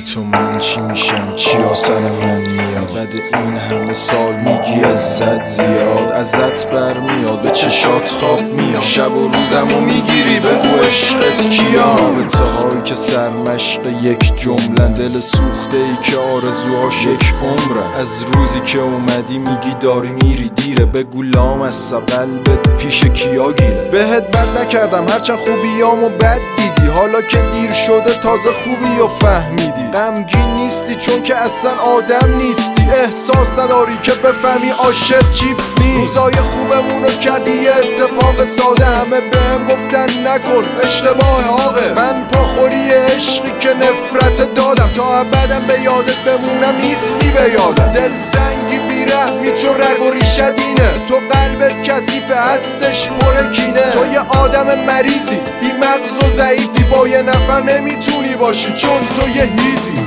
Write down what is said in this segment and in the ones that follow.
تو من چی میشم، چیا سر من میاد؟ بعد این همه سال میگی ازت زیاد، ازت برمیاد به چشات خواب میاد، شب و روزمو میگیری بگو عشقت کیام؟ رابطه‌هایی که سرمشق یک جملن، دل سوخته ای که آرزوهاش یک عمرن. از روزی که اومدی میگی داری میری دیره، بگو لامصب قلبت پیش کیا گیره؟ بهت بد نکردم هرچند خوبیامو بد دیدی، حالا که دیر شده تازه خوبی و فهمیدی. غمگین نیستی چون که اصلا آدم نیستی، احساس نداری که بفهمی عاشق چیپس نی. روزای خوبمونو کردی یه اتفاق ساده، همه بهم گفتن نکن اشتباه آقه. من پاخوری عشقی که نفرت دادم، تا ابدم به یادت بمونم نیستی به یادم. دل زنگی بیرحمی چون رگ و ریشت اینه، تو قلبت کثیفه هستش پر کینه. تو یه آدم مریضی بی مغز و ضعیفی، با یه نفر نمیتونی باشی چون تو یه هیزی.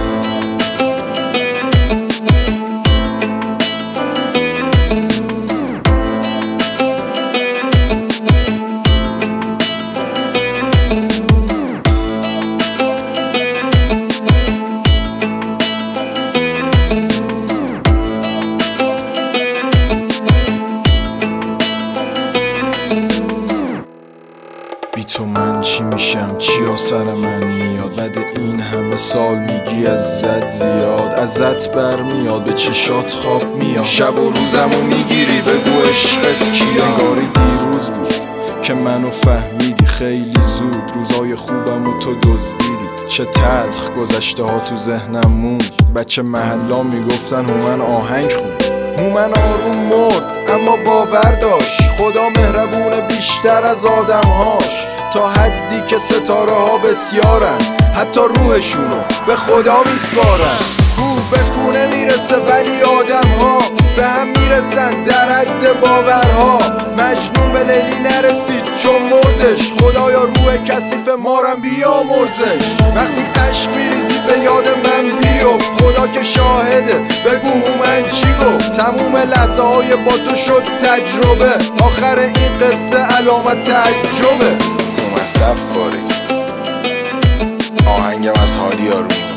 بی تو من چی میشم، چیا سر من میاد؟ بعد این همه سال میگی ازت زیاد، ازت برمیاد به چشات خواب میاد، شب و روزمو میگیری بگو عشقت کیه؟ نگاری دیروز بود که منو فهمیدی خیلی زود، روزای خوبمو تو دزدیدی. چه تلخ گذشته ها تو ذهنم موند، بچه محلا میگفتن هومن آهنگ خوند. هومن آروم مرد اما باور داشت، خدا مهربونه بیشتر از آدمهاش. تا حدی که ستاره ها بسیارن، حتی روحشونو به خدا میسپارن. روح به خونه میرسه ولی آدم ها به هم میرسن در حد باورها. مجنون به لیلی نرسید چون مردش، خدایا روح کثیف مارم بیامرزش. وقتی عشق میریزی به یاد من بیفت، خدا که شاهده بگو هومن چی گفت؟ تموم لحظه های با تو شد تجربه، آخر این قصه علامت تعجبه. هومن صفاری، آهنگم از هادی آرومی.